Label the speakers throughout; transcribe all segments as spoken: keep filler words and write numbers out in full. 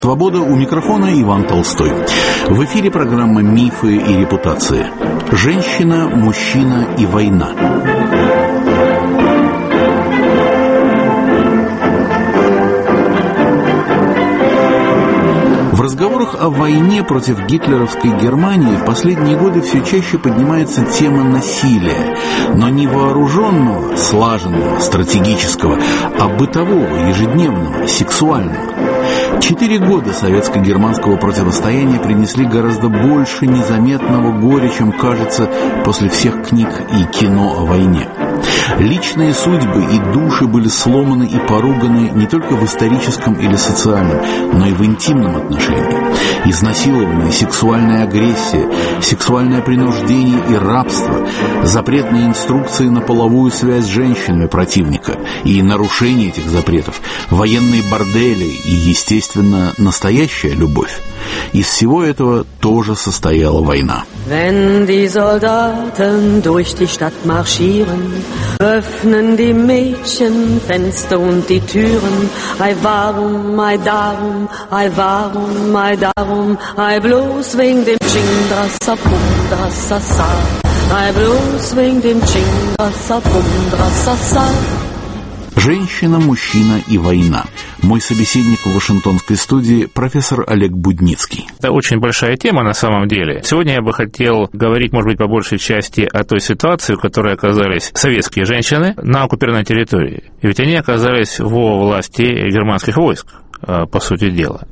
Speaker 1: Свобода, у микрофона Иван Толстой. В эфире программа «Мифы и репутации». Женщина, мужчина и война. В разговорах о войне против гитлеровской Германии в последние годы все чаще поднимается тема насилия, но не вооруженного, слаженного, стратегического, а бытового, ежедневного, сексуального. Четыре года советско-германского противостояния принесли гораздо больше незаметного горя, чем кажется после всех книг и кино о войне. Личные судьбы и души были сломаны и поруганы не только в историческом или социальном, но и в интимном отношении. Изнасилование, сексуальная агрессия, сексуальное принуждение и рабство, запретные инструкции на половую связь с женщинами противника и нарушение этих запретов, военные бордели и, естественно, настоящая любовь. Из всего этого тоже состояла война.
Speaker 2: Wenn die Soldaten durch die Stadt marschieren, öffnen die Mädchen Fenster und die Türen. Ei warum, ei darum, ei warum, ei darum, ei bloß wegen dem Chingdrassa, Pumdrassa, Sa. Ei bloß wegen dem Chingdrassa, Pumdrassa, Sa.
Speaker 1: Женщина, мужчина и война. Мой собеседник в Вашингтонской студии профессор Олег Будницкий.
Speaker 3: Это очень большая тема на самом деле. Сегодня я бы хотел говорить, может быть, по большей части о той ситуации, в которой оказались советские женщины на оккупированной территории. И ведь они оказались во власти германских войск, по сути дела.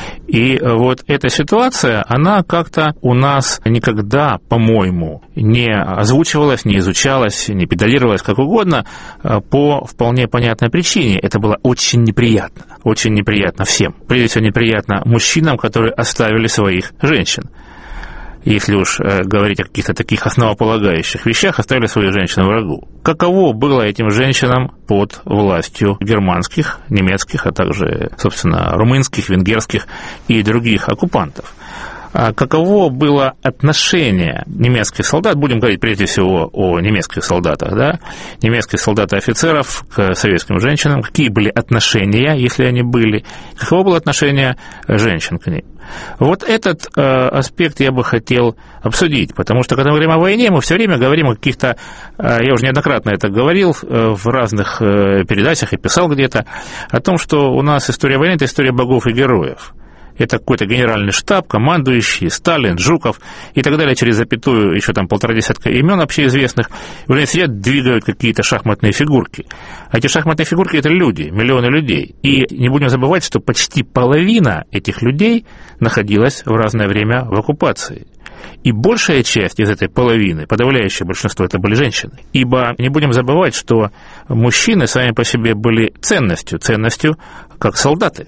Speaker 3: И вот эта ситуация, она как-то у нас никогда, по-моему, не озвучивалась, не изучалась, не педалировалась, как угодно, по вполне понятной причине. Это было очень неприятно, очень неприятно всем. Прежде всего, неприятно мужчинам, которые оставили своих женщин. Если уж говорить о каких-то таких основополагающих вещах, оставили своих женщин врагу. Каково было этим женщинам под властью германских, немецких, а также, собственно, румынских, венгерских и других оккупантов? Каково было отношение немецких солдат, будем говорить прежде всего о немецких солдатах, да, немецких солдат и офицеров к советским женщинам, какие были отношения, если они были, каково было отношение женщин к ним? Вот этот э, аспект я бы хотел обсудить, потому что, когда мы говорим о войне, мы все время говорим о каких-то, э, я уже неоднократно это говорил э, в разных э, передачах и писал где-то, о том, что у нас история войны – это история богов и героев. Это какой-то генеральный штаб, командующий, Сталин, Жуков и так далее, через запятую еще там полтора десятка имен общеизвестных, уже сидят, двигают какие-то шахматные фигурки. А эти шахматные фигурки – это люди, миллионы людей. И не будем забывать, что почти половина этих людей находилась в разное время в оккупации. И большая часть из этой половины, подавляющее большинство, это были женщины. Ибо не будем забывать, что мужчины сами по себе были ценностью, ценностью как солдаты.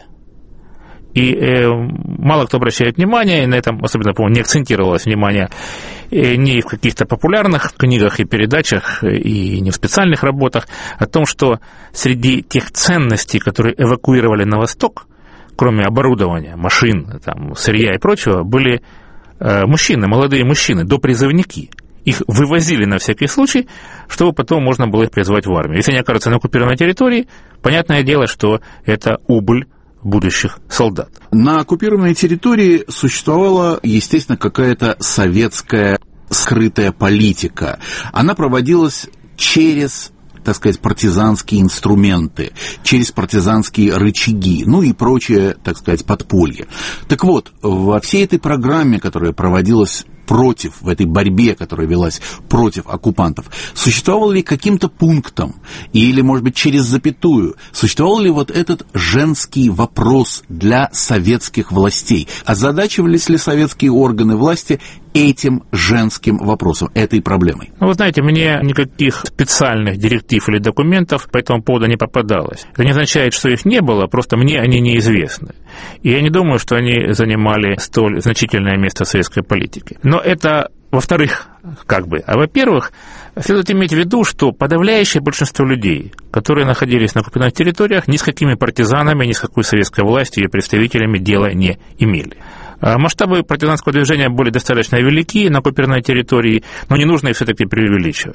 Speaker 3: И э, мало кто обращает внимание, и на этом особенно, по-моему, не акцентировалось внимание э, ни в каких-то популярных книгах и передачах, и не в специальных работах, о том, что среди тех ценностей, которые эвакуировали на восток, кроме оборудования, машин, там, сырья и прочего, были э, мужчины, молодые мужчины, допризывники. Их вывозили на всякий случай, чтобы потом можно было их призвать в армию. Если они окажутся на оккупированной территории, понятное дело, что это убыль будущих солдат.
Speaker 1: На оккупированной территории существовала, естественно, какая-то советская скрытая политика. Она проводилась через, так сказать, партизанские инструменты, через партизанские рычаги, ну и прочее, так сказать, подполье. Так вот, во всей этой программе, которая проводилась против, в этой борьбе, которая велась против оккупантов, существовал ли каким-то пунктом, или, может быть, через запятую, существовал ли вот этот женский вопрос для советских властей? Озадачивались ли советские органы власти этим женским вопросом, этой проблемой?
Speaker 3: Ну, вы знаете, мне никаких специальных директив или документов по этому поводу не попадалось. Это не означает, что их не было, просто мне они неизвестны. И я не думаю, что они занимали столь значительное место в советской политике. Но это, во-вторых, как бы. А во-первых, следует иметь в виду, что подавляющее большинство людей, которые находились на оккупированных территориях, ни с какими партизанами, ни с какой советской властью и представителями дела не имели. Масштабы партизанского движения были достаточно велики на оккупированной территории, но не нужно их все-таки преувеличивать.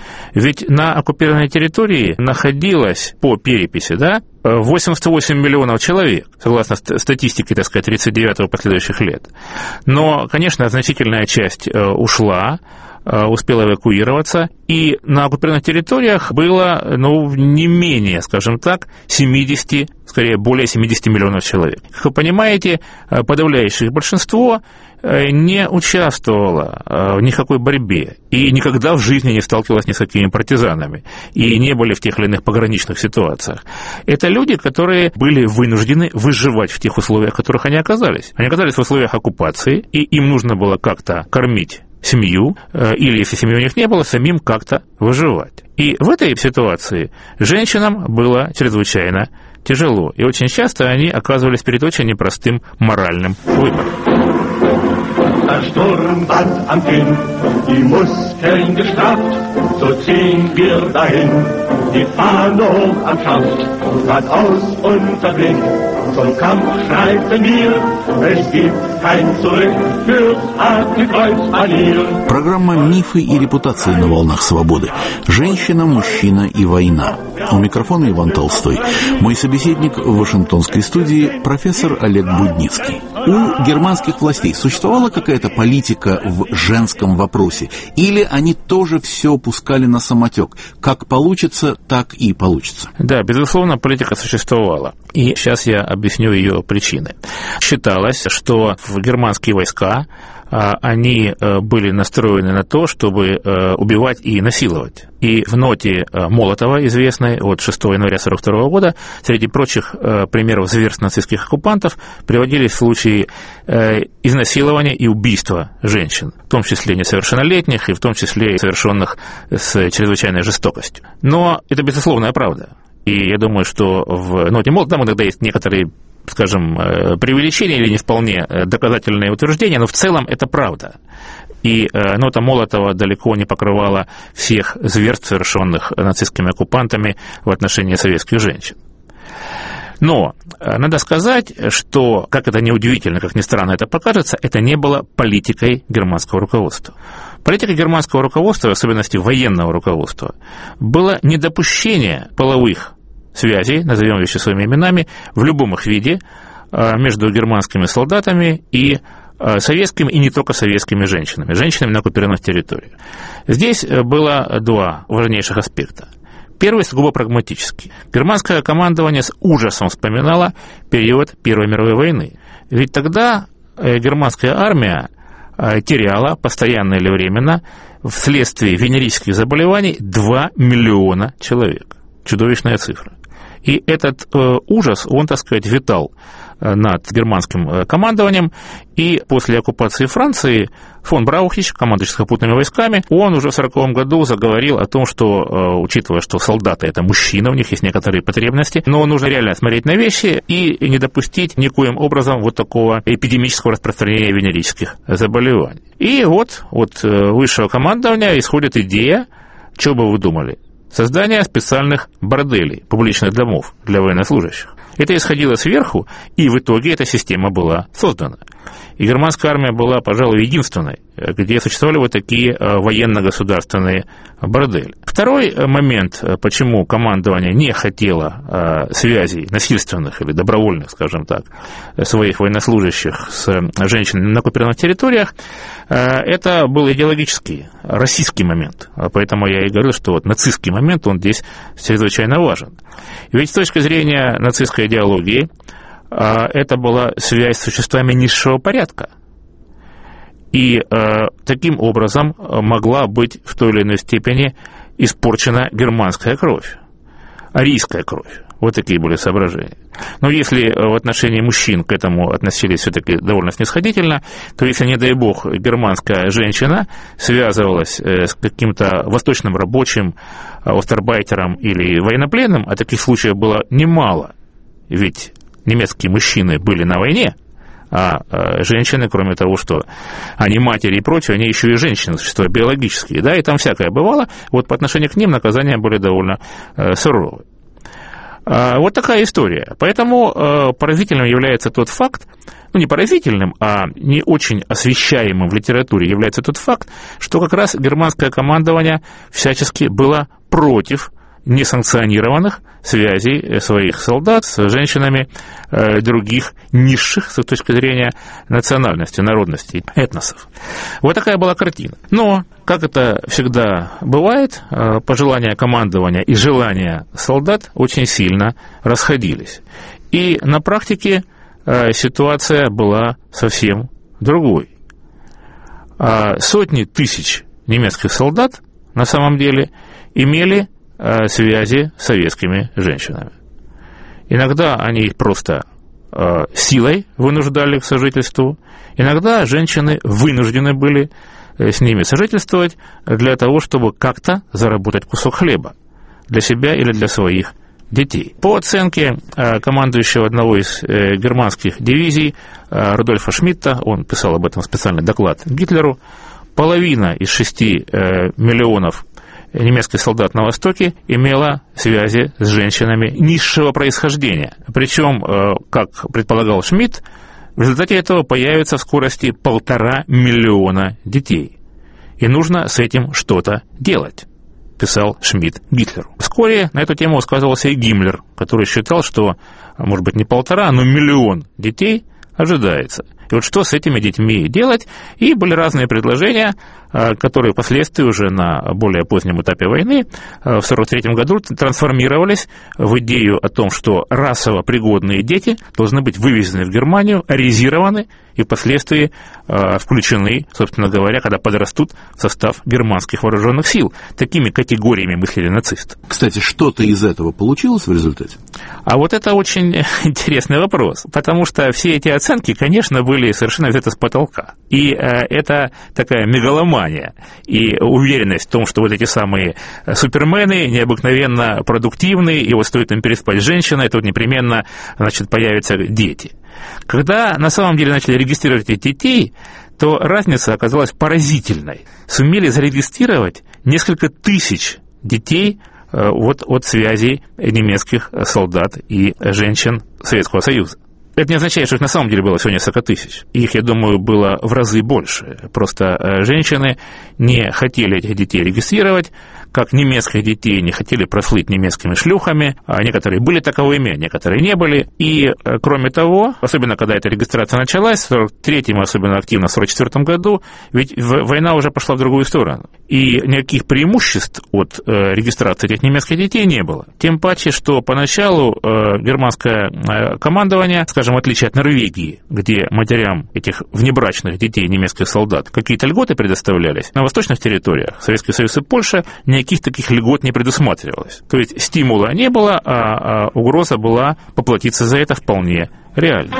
Speaker 3: Ведь на оккупированной территории находилось по переписи, да, восемьдесят восемь миллионов человек, согласно статистике, так сказать, тридцать девятого последующих лет. Но, конечно, значительная часть ушла, успела эвакуироваться, и на оккупированных территориях было, ну, не менее, скажем так, семьдесят, скорее, более семьдесят миллионов человек. Как вы понимаете, подавляющее большинство не участвовало в никакой борьбе и никогда в жизни не сталкивалось ни с какими партизанами и не были в тех или иных пограничных ситуациях. Это люди, которые были вынуждены выживать в тех условиях, в которых они оказались. Они оказались в условиях оккупации, и им нужно было как-то кормить семью, или, если семьи у них не было, самим как-то выживать. И в этой ситуации женщинам было чрезвычайно тяжело, и очень часто они оказывались перед очень непростым моральным выбором.
Speaker 4: Der Sturm band am Kinn, die Muskeln gestrafft, so ziehen wir dahin, die Fahne hoch am Schaft, geradeaus unser Blick, zum Kampf schreiten wir, es gibt kein Zurück fürs harte Kreuzmanier.
Speaker 1: Программа «Мифы и репутации» на волнах свободы. Женщина, мужчина и война. У микрофона Иван Толстой. Мой собеседник в Вашингтонской студии профессор Олег Будницкий. У германских властей существовала какая-то политика в женском вопросе? Или они тоже все пускали на самотек? Как получится, так и получится.
Speaker 3: Да, безусловно, политика существовала. И сейчас я объясню ее причины. Считалось, что в германские войска они были настроены на то, чтобы убивать и насиловать. И в ноте Молотова, известной от шестого января сорок второго года, среди прочих примеров зверств нацистских оккупантов приводились случаи изнасилования и убийства женщин, в том числе несовершеннолетних и в том числе совершенных с чрезвычайной жестокостью. Но это безусловная правда. И я думаю, что в ноте Молотова, там иногда есть некоторые, скажем, преувеличения или не вполне доказательные утверждения, но в целом это правда. И нота Молотова далеко не покрывала всех зверств, совершенных нацистскими оккупантами в отношении советских женщин. Но надо сказать, что, как это ни удивительно, как ни странно это покажется, это не было политикой германского руководства. Политикой германского руководства, в особенности военного руководства, было недопущение половых связей, назовем вещи своими именами, в любом их виде между германскими солдатами и советскими, и не только советскими женщинами, женщинами на оккупированных территориях. Здесь было два важнейших аспекта. Первый сугубо прагматический. Германское командование с ужасом вспоминало период Первой мировой войны. Ведь тогда германская армия теряла постоянно или временно вследствие венерических заболеваний два миллиона человек. Чудовищная цифра. И этот э, ужас, он, так сказать, витал над германским командованием, и после оккупации Франции фон Браухич, командующий сухопутными войсками, он уже в сороковом году заговорил о том, что, учитывая, что солдаты — это мужчины, у них есть некоторые потребности, но нужно реально смотреть на вещи и не допустить никоим образом вот такого эпидемического распространения венерических заболеваний. И вот от высшего командования исходит идея, что бы вы думали, создание специальных борделей, публичных домов для военнослужащих. Это исходило сверху, и в итоге эта система была создана. И германская армия была, пожалуй, единственной, где существовали вот такие военно-государственные бордели. Второй момент, почему командование не хотело связей насильственных или добровольных, скажем так, своих военнослужащих с женщинами на оккупированных территориях, это был идеологический, российский момент. Поэтому я и говорю, что вот нацистский момент, он здесь чрезвычайно важен. Ведь с точки зрения нацистской идеологии, это была связь с существами низшего порядка. И э, таким образом могла быть в той или иной степени испорчена германская кровь, арийская кровь. Вот такие были соображения. Но если в отношении мужчин к этому относились все-таки довольно снисходительно, то если, не дай бог, германская женщина связывалась с каким-то восточным рабочим, остарбайтером или военнопленным, а таких случаев было немало, ведь немецкие мужчины были на войне, а женщины, кроме того, что они матери и прочее, они еще и женщины, существа биологические, да, и там всякое бывало, вот по отношению к ним наказания были довольно суровые. Вот такая история. Поэтому поразительным является тот факт, ну не поразительным, а не очень освещаемым в литературе является тот факт, что как раз германское командование всячески было против несанкционированных связей своих солдат с женщинами других низших с точки зрения национальности, народности, этносов. Вот такая была картина. Но, как это всегда бывает, пожелания командования и желания солдат очень сильно расходились. И на практике ситуация была совсем другой. Сотни тысяч немецких солдат на самом деле имели связи с советскими женщинами. Иногда они их просто э, силой вынуждали к сожительству, иногда женщины вынуждены были с ними сожительствовать для того, чтобы как-то заработать кусок хлеба для себя или для своих детей. По оценке э, командующего одного из э, германских дивизий э, Рудольфа Шмидта, он писал об этом специальный доклад Гитлеру, половина из шести э, миллионов немецких солдат на Востоке имела связи с женщинами низшего происхождения. Причем, как предполагал Шмидт, в результате этого появится в скорости полтора миллиона детей. И нужно с этим что-то делать, писал Шмидт Гитлеру. Вскоре на эту тему высказывался и Гиммлер, который считал, что, может быть, не полтора, но миллион детей ожидается. И вот что с этими детьми делать? И были разные предложения, которые впоследствии уже на более позднем этапе войны в сорок третьем году трансформировались в идею о том, что расово пригодные дети должны быть вывезены в Германию, аризированы и впоследствии включены, собственно говоря, когда подрастут в состав германских вооруженных сил. Такими категориями мыслили нацисты.
Speaker 1: Кстати, что-то из этого получилось в результате?
Speaker 3: А вот это очень интересный вопрос, потому что все эти оценки, конечно, были совершенно взяты с потолка. И это такая мегаломания и уверенность в том, что вот эти самые супермены необыкновенно продуктивные, и вот стоит им переспать с женщиной, тут непременно, значит, появятся дети. Когда на самом деле начали регистрировать этих детей, то разница оказалась поразительной. Сумели зарегистрировать несколько тысяч детей вот от связей немецких солдат и женщин Советского Союза. Это не означает, что их на самом деле было всего несколько тысяч. Их, я думаю, было в разы больше. Просто женщины не хотели этих детей регистрировать, как немецких детей не хотели прослыть немецкими шлюхами, а некоторые были таковыми, а некоторые не были. И, кроме того, особенно когда эта регистрация началась, в сорок третьем, особенно активно в сорок четвёртом году, ведь война уже пошла в другую сторону. И никаких преимуществ от э, регистрации этих немецких детей не было. Тем паче, что поначалу э, германское э, командование, скажем, в отличие от Норвегии, где матерям этих внебрачных детей немецких солдат какие-то льготы предоставлялись, на восточных территориях, Советский Союз и Польша, никаких таких льгот не предусматривалось. То есть стимула не было, а, а угроза была поплатиться за это вполне реально.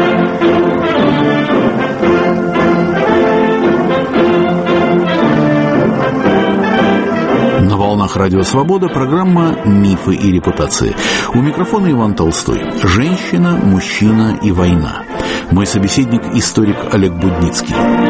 Speaker 1: На волнах Радио Свобода программа «Мифы и репутации». У микрофона Иван Толстой. Женщина, мужчина и война. Мой собеседник – историк Олег Будницкий.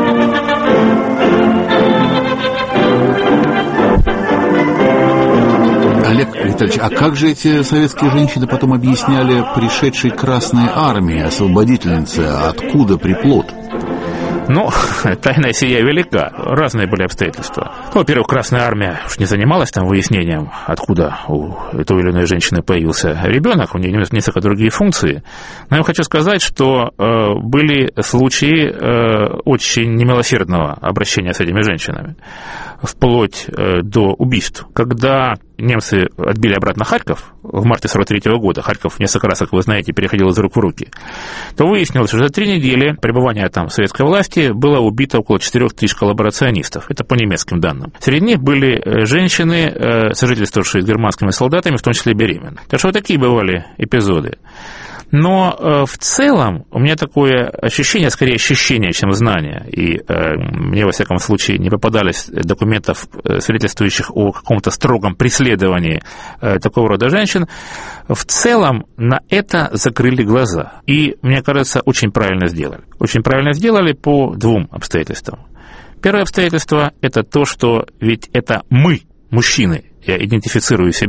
Speaker 1: Олег Витальевич, а как же эти советские женщины потом объясняли пришедшей Красной Армии, освободительнице, откуда приплод?
Speaker 3: Ну, тайна сия велика. Разные были обстоятельства. Ну, во-первых, Красная Армия уж не занималась там выяснением, откуда у той или иной женщины появился ребенок, у нее несколько другие функции. Но я хочу сказать, что э, были случаи э, очень немилосердного обращения с этими женщинами, вплоть э, до убийств. Когда немцы отбили обратно Харьков в марте сорок третьего года, Харьков несколько раз, как вы знаете, переходил из рук в руки, то выяснилось, что за три недели пребывания там советской власти было убито около четырех тысяч коллаборационистов. Это по немецким данным. Среди них были женщины, сожительствовавшие с германскими солдатами, в том числе беременные. Так что вот такие бывали эпизоды. Но э, в целом у меня такое ощущение, скорее ощущение, чем знание, и э, мне, во всяком случае, не попадались документов, э, свидетельствующих о каком-то строгом преследовании э, такого рода женщин, в целом на это закрыли глаза. И, мне кажется, очень правильно сделали. Очень правильно сделали по двум обстоятельствам. Первое обстоятельство – это то, что ведь это мы, мужчины, я идентифицирую себя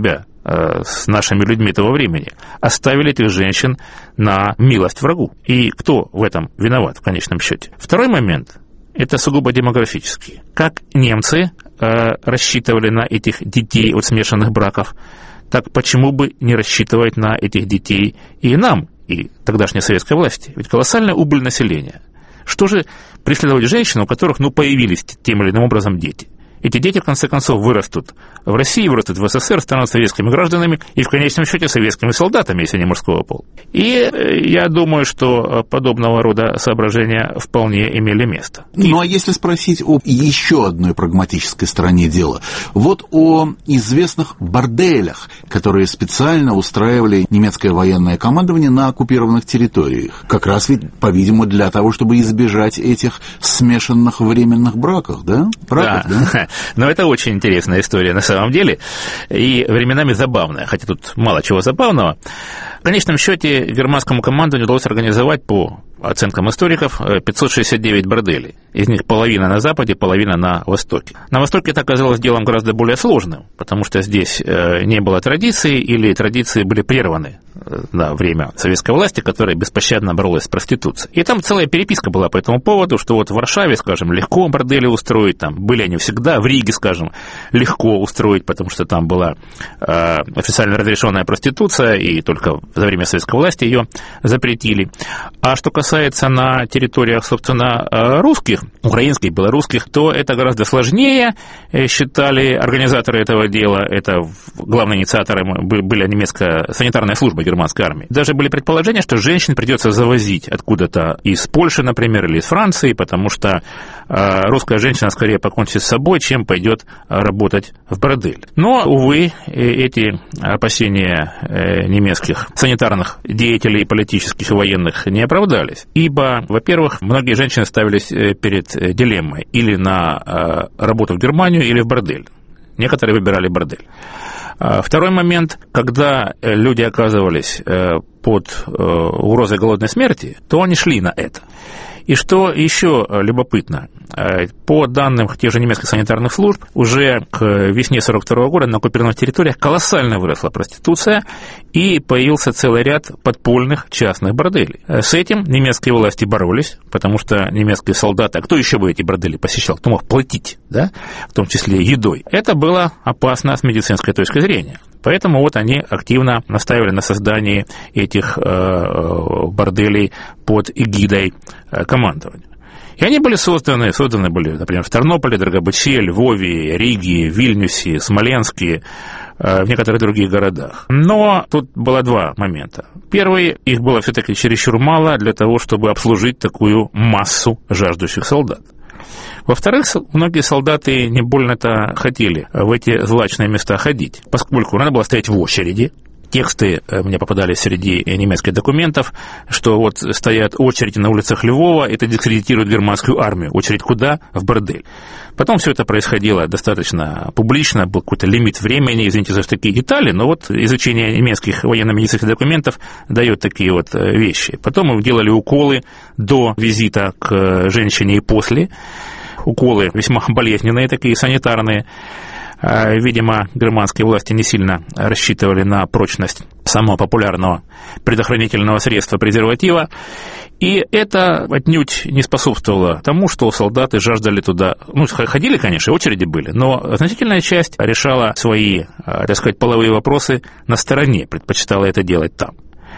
Speaker 3: э, с нашими людьми того времени, оставили этих женщин на милость врагу. И кто в этом виноват в конечном счете? Второй момент – это сугубо демографический. Как немцы э, рассчитывали на этих детей от смешанных браков, так почему бы не рассчитывать на этих детей и нам, и тогдашней советской власти? Ведь колоссальная убыль населения. Что же преследовать женщин, у которых ну, появились тем или иным образом дети? Эти дети, в конце концов, вырастут в России, вырастут в СССР, станут советскими гражданами и, в конечном счете, советскими солдатами, если не мужского пола. И я думаю, что подобного рода соображения вполне имели место. И...
Speaker 1: Ну, а если спросить о еще одной прагматической стороне дела, вот о известных борделях, которые специально устраивали немецкое военное командование на оккупированных территориях. Как раз ведь, по-видимому, для того, чтобы избежать этих смешанных временных браков, да? Браков, да? да?
Speaker 3: Но это очень интересная история на самом деле, и временами забавная, хотя тут мало чего забавного. В конечном счете германскому командованию удалось организовать, по оценкам историков, пятьсот шестьдесят девять борделей. Из них половина на западе, половина на востоке. На востоке это оказалось делом гораздо более сложным, потому что здесь не было традиции, или традиции были прерваны на время советской власти, которая беспощадно боролась с проституцией. И там целая переписка была по этому поводу, что вот в Варшаве, скажем, легко бордели устроить, там были они всегда, в Риге, скажем, легко устроить, потому что там была э, официально разрешенная проституция, и только за время советской власти ее запретили. А что касается на территориях, собственно, русских, украинских, белорусских, то это гораздо сложнее, считали организаторы этого дела. Это главные инициаторы были немецкая санитарная служба германской армии. Даже были предположения, что женщин придется завозить откуда-то из Польши, например, или из Франции, потому что русская женщина скорее покончит с собой, чем пойдет работать в бордель. Но, увы, эти опасения немецких санитарных деятелей, политических и военных не оправдались. Ибо, во-первых, многие женщины ставились перед дилеммой или на работу в Германию, или в бордель. Некоторые выбирали бордель. Второй момент, когда люди оказывались под угрозой голодной смерти, то они шли на это. И что еще любопытно, по данным тех же немецких санитарных служб, уже к весне сорок второго года на оккупированных территориях колоссально выросла проституция, и появился целый ряд подпольных частных борделей. С этим немецкие власти боролись, потому что немецкие солдаты, а кто еще бы эти бордели посещал, кто мог платить, да, в том числе едой, это было опасно с медицинской точки зрения. Поэтому вот они активно настаивали на создании этих э, борделей под эгидой э, командования. И они были созданы, созданы были, например, в Тернополе, Драгобыче, Львове, Риге, Вильнюсе, Смоленске, э, в некоторых других городах. Но тут было два момента. Первый, их было все-таки чересчур мало для того, чтобы обслужить такую массу жаждущих солдат. Во-вторых, многие солдаты не больно-то хотели в эти злачные места ходить, поскольку надо было стоять в очереди. Тексты мне попадались среди немецких документов, что вот стоят очереди на улицах Львова, это дискредитирует германскую армию. Очередь куда? В бордель. Потом все это происходило достаточно публично, был какой-то лимит времени, извините за такие детали, но вот изучение немецких военно-медицинских документов дает такие вот вещи. Потом мы делали уколы до визита к женщине и после. Уколы весьма болезненные, такие санитарные. Видимо, германские власти не сильно рассчитывали на прочность самого популярного предохранительного средства презерватива. И это отнюдь не способствовало тому, что солдаты жаждали туда... Ну, ходили, конечно, очереди были, но значительная часть решала свои, так сказать, половые вопросы на стороне, предпочитала это делать там.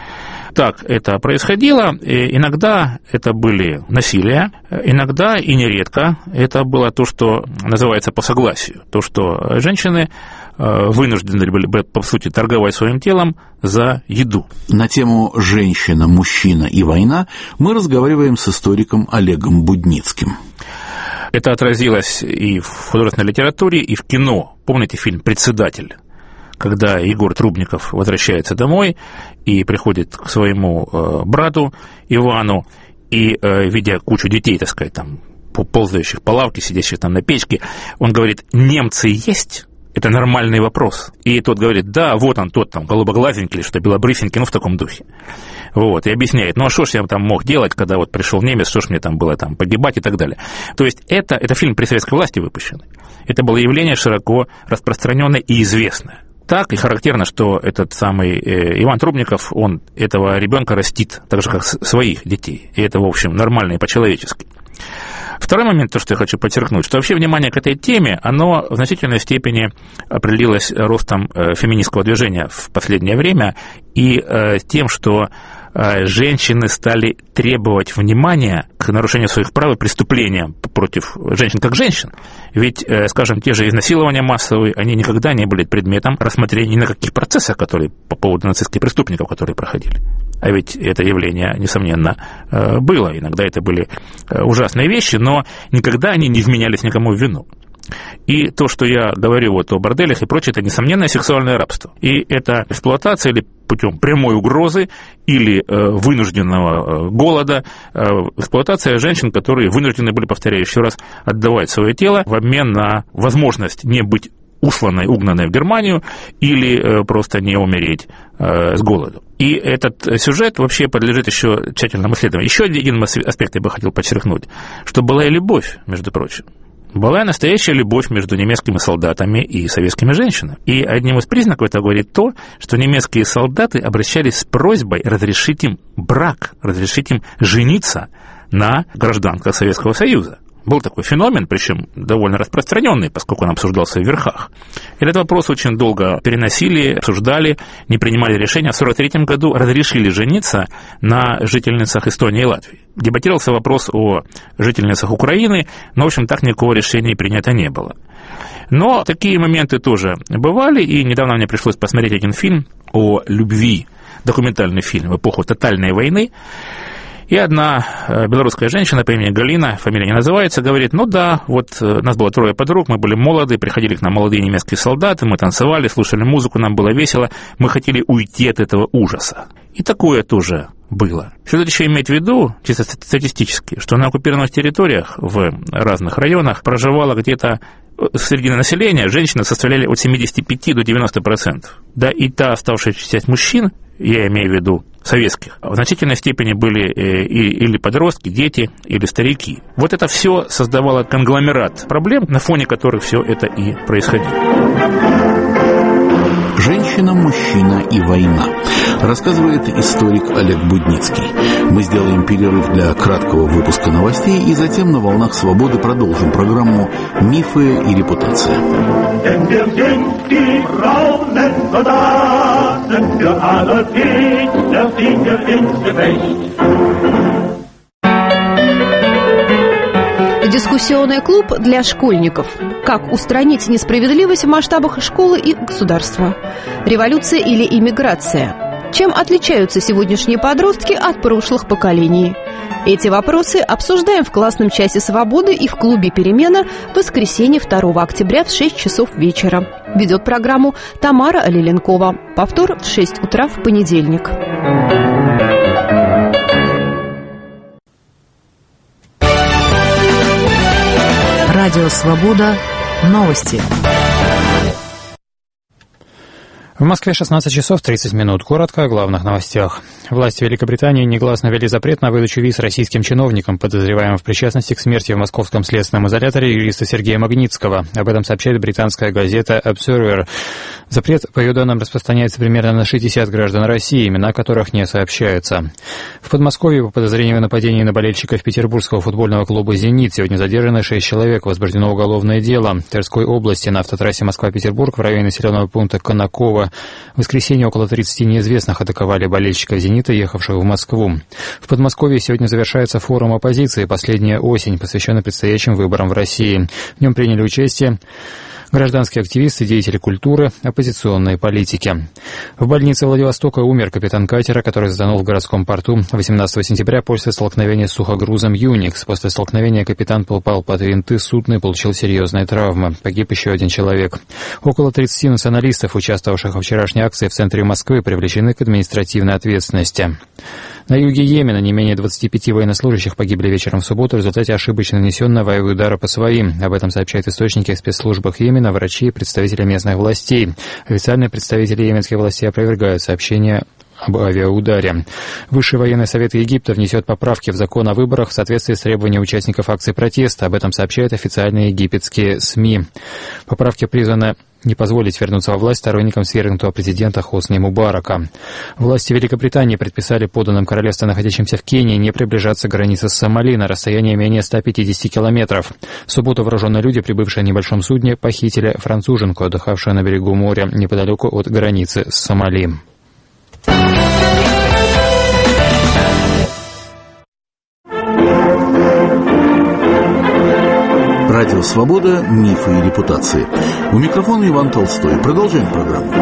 Speaker 3: Так это происходило, и иногда это были насилия, иногда и нередко это было то, что называется по согласию, то, что женщины вынуждены были, по сути, торговать своим телом за еду.
Speaker 1: На тему «Женщина, мужчина и война» мы разговариваем с историком Олегом Будницким.
Speaker 3: Это отразилось и в художественной литературе, и в кино. Помните фильм «Председатель», когда Егор Трубников возвращается домой и приходит к своему э, брату Ивану, и, э, видя кучу детей, так сказать, там, ползающих по лавке, сидящих там на печке, он говорит: «Немцы есть?» Это нормальный вопрос. И тот говорит: «Да, вот он, тот там, голубоглазенький или что, белобрысенький, ну, в таком духе». Вот, и объясняет: «Ну, а что ж я там мог делать, когда вот пришел немец, что ж мне там было там погибать» и так далее. То есть это, это фильм при советской власти выпущенный. Это было явление широко распространенное и известное. так, и характерно, что этот самый Иван Трубников, он этого ребенка растит, так же, как своих детей. И это, в общем, нормально и по-человечески. Второй момент, то, что я хочу подчеркнуть, что вообще внимание к этой теме, оно в значительной степени определилось ростом феминистского движения в последнее время и тем, что женщины стали требовать внимания к нарушению своих прав и преступлениям против женщин как женщин. Ведь, скажем, те же изнасилования массовые, они никогда не были предметом рассмотрения ни на каких процессах, которые по поводу нацистских преступников, которые проходили. А ведь это явление, несомненно, было. Иногда это были ужасные вещи, но никогда они не вменялись никому в вину. И то, что я говорю вот о борделях и прочее, это несомненное сексуальное рабство. И это эксплуатация или путем прямой угрозы, или э, вынужденного э, голода, э, эксплуатация женщин, которые вынуждены были, повторяю еще раз, отдавать свое тело в обмен на возможность не быть усланной, угнанной в Германию или э, просто не умереть э, с голоду. И этот сюжет вообще подлежит еще тщательному исследованию. Еще один аспект я бы хотел подчеркнуть, что была и любовь, между прочим. Была настоящая любовь между немецкими солдатами и советскими женщинами. И одним из признаков это говорит то, что немецкие солдаты обращались с просьбой разрешить им брак, разрешить им жениться на гражданках Советского Союза. Был такой феномен, причем довольно распространенный, поскольку он обсуждался в верхах. И этот вопрос очень долго переносили, обсуждали, не принимали решения. В сорок третьем году разрешили жениться на жительницах Эстонии и Латвии. Дебатировался вопрос о жительницах Украины, но, в общем, так никакого решения принято не было. Но такие моменты тоже бывали, и недавно мне пришлось посмотреть один фильм о любви, документальный фильм в эпоху тотальной войны. И одна белорусская женщина по имени Галина, фамилия не называется, говорит, ну да, вот нас было трое подруг, мы были молоды, приходили к нам молодые немецкие солдаты, мы танцевали, слушали музыку, нам было весело, мы хотели уйти от этого ужаса. И такое тоже было. Следует еще иметь в виду, чисто статистически, что на оккупированных территориях в разных районах проживало где-то среди населения женщины составляли от семидесяти пяти до девяноста процентов. Да и та оставшаяся часть мужчин, я имею в виду советских, в значительной степени были или подростки, дети, или старики. Вот это все создавало конгломерат проблем, на фоне которых все это и происходило.
Speaker 1: «Женщина, мужчина и война», рассказывает историк Олег Будницкий. Мы сделаем перерыв для краткого выпуска новостей и затем на «Волнах свободы» продолжим программу «Мифы и репутация».
Speaker 5: Дискуссионный клуб для школьников. Как устранить несправедливость в масштабах школы и государства? Революция или иммиграция? Чем отличаются сегодняшние подростки от прошлых поколений? Эти вопросы обсуждаем в классном часе «Свободы» и в клубе «Перемена» в воскресенье второго октября в шесть часов вечера. Ведет программу Тамара Алиленкова. Повтор в шесть утра в понедельник.
Speaker 6: Радио «Свобода». Новости.
Speaker 7: В Москве шестнадцать часов тридцать минут. Коротко о главных новостях. Власти Великобритании негласно ввели запрет на выдачу виз российским чиновникам, подозреваемым в причастности к смерти в московском следственном изоляторе юриста Сергея Магнитского. Об этом сообщает британская газета Observer. Запрет, по ее данным, распространяется примерно на шестьдесят граждан России, имена которых не сообщаются. В Подмосковье по подозрению в нападении на болельщиков петербургского футбольного клуба «Зенит» сегодня задержаны шесть человек, возбуждено уголовное дело. В Тверской области на автотрассе Москва-Петербург в районе населенного пункта Конаково в воскресенье около тридцати неизвестных атаковали болельщиков «Зенита», ехавших в Москву. В Подмосковье сегодня завершается форум оппозиции «Последняя осень», посвященный предстоящим выборам в России. В нем приняли участие гражданские активисты, деятели культуры, оппозиционные политики. В больнице Владивостока умер капитан катера, который затонул в городском порту восемнадцатого сентября после столкновения с сухогрузом «Юникс». После столкновения капитан попал под винты судна и получил серьезные травмы. Погиб еще один человек. Около тридцати националистов, участвовавших во вчерашней акции в центре Москвы, привлечены к административной ответственности. На юге Йемена не менее двадцати пяти военнослужащих погибли вечером в субботу в результате ошибочно нанесенного авиаудара удара по своим. Об этом сообщают источники в спецслужбах Йемена, врачи и представители местных властей. Официальные представители йеменских властей опровергают сообщения об авиаударе. Высший военный совет Египта внесет поправки в закон о выборах в соответствии с требованиями участников акций протеста. Об этом сообщают официальные египетские СМИ. Поправки призваны не позволить вернуться во власть сторонникам свергнутого президента Хосни Мубарака. Власти Великобритании предписали подданным королевства, находящимся в Кении, не приближаться к границе с Сомали на расстоянии менее ста пятидесяти километров. В субботу вооруженные люди, прибывшие на небольшом судне, похитили француженку, отдыхавшую на берегу моря неподалеку от границы с Сомали.
Speaker 1: Радио «Свобода. Мифы и репутации». У микрофона Иван Толстой. Продолжаем программу.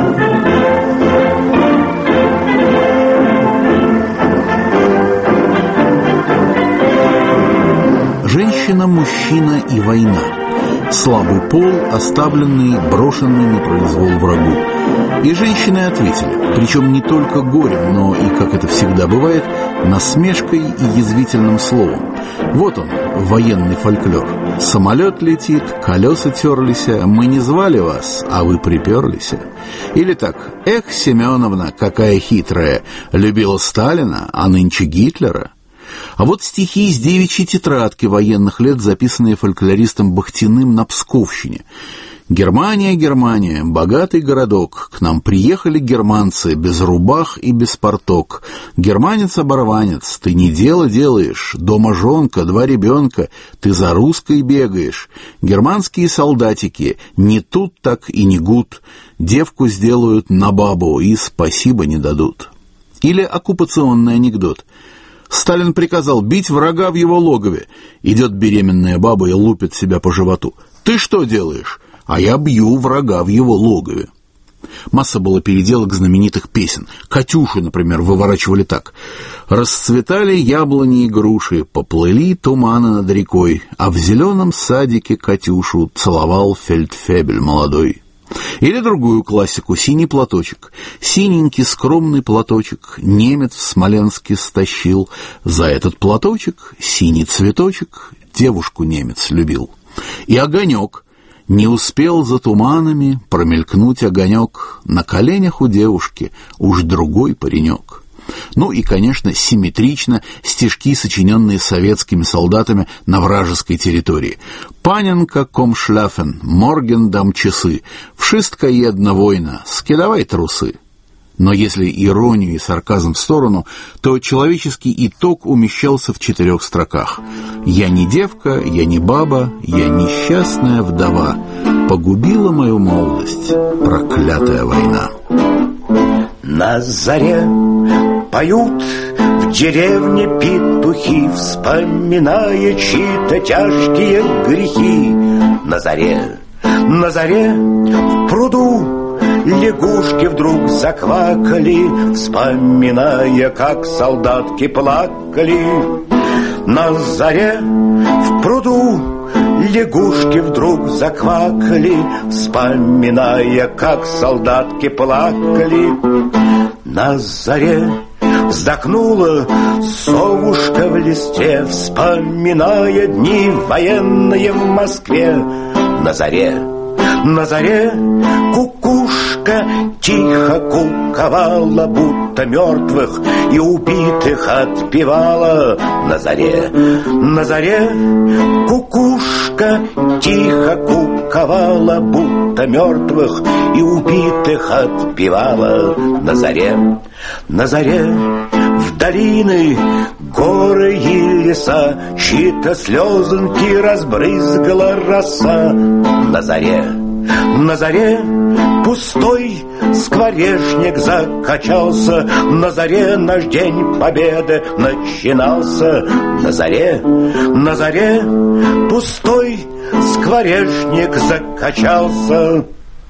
Speaker 1: Женщина, мужчина и война. Слабый пол, оставленный, брошенный на произвол врагу. И женщины ответили, причем не только горем, но и, как это всегда бывает, насмешкой и язвительным словом. Вот он, военный фольклор. Самолет летит, колеса терлись, мы не звали вас, а вы приперлись. Или так, эх, Семеновна, какая хитрая, любила Сталина, а нынче Гитлера. А вот стихи из девичьей тетрадки военных лет, записанные фольклористом Бахтиным на Псковщине. «Германия, Германия, богатый городок, к нам приехали германцы без рубах и без порток. Германец-оборванец, ты не дело делаешь, дома жонка, два ребенка, ты за русской бегаешь. Германские солдатики, не тут так и не гуд, девку сделают на бабу и спасибо не дадут». Или оккупационный анекдот. Сталин приказал бить врага в его логове. Идет беременная баба и лупит себя по животу. «Ты что делаешь?» «А я бью врага в его логове». Масса было переделок знаменитых песен. «Катюшу», например, выворачивали так. «Расцветали яблони и груши, поплыли туманы над рекой, а в зеленом садике Катюшу целовал фельдфебель молодой». Или другую классику «Синий платочек». Синенький скромный платочек немец в Смоленске стащил. За этот платочек, синий цветочек, девушку немец любил. И огонек. Не успел за туманами промелькнуть огонек, на коленях у девушки уж другой паренек. Ну и, конечно, симметрично стишки, сочиненные советскими солдатами на вражеской территории. «Паненка комшляфен, морген дам часы, вшистка една война, скидавай трусы». Но если иронию и сарказм в сторону, то человеческий итог умещался в четырех строках. «Я не девка, я не баба, я несчастная вдова. Погубила мою молодость проклятая война».
Speaker 8: На заре поют в деревне петухи, вспоминая чьи-то тяжкие грехи. На заре, на заре в пруду лягушки вдруг заквакали, вспоминая, как солдатки плакали. На заре в пруду лягушки вдруг заквакали, вспоминая, как солдатки плакали. На заре вздохнула совушка в листе, вспоминая дни военные в Москве. На заре, на заре кукушка тихо куковала, будто мертвых и убитых отпевала. На заре, на заре кукушка тихо куковала, будто мертвых и убитых отпевала. На заре, на заре в долины, горы и леса чьи-то слезоньки разбрызгала роса. На заре, на заре пустой скворечник закачался, на заре наш день победы начинался. На заре, на заре пустой скворечник закачался,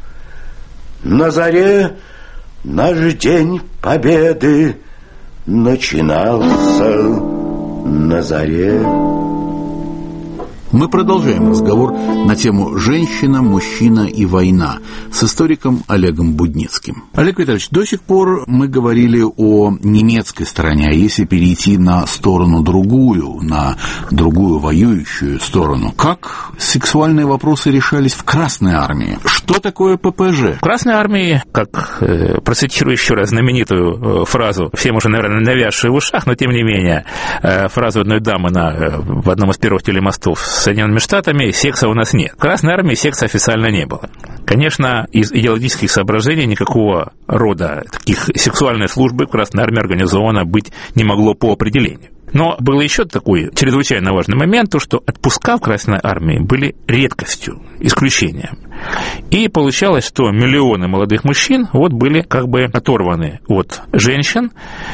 Speaker 8: на заре наш день победы начинался. На заре.
Speaker 1: Мы продолжаем разговор на тему «Женщина, мужчина и война» с историком Олегом Будницким. Олег Витальевич, до сих пор мы говорили о немецкой стороне, а если перейти на сторону другую, на другую воюющую сторону, как сексуальные вопросы решались в Красной армии? Что такое ППЖ?
Speaker 3: В Красной армии, как э, процитирую еще раз знаменитую э, фразу, всем уже, наверное, навязшую в ушах, но тем не менее, э, фразу одной дамы на, э, в одном из первых телемостов с Соединенными Штатами: секса у нас нет. В Красной армии секса официально не было. Конечно, из идеологических соображений никакого рода таких сексуальной службы в Красной армии организовано быть не могло по определению. Но был еще такой чрезвычайно важный момент, то, что отпуска в Красной армии были редкостью, исключением. И получалось, что миллионы молодых мужчин вот были как бы оторваны от женщин,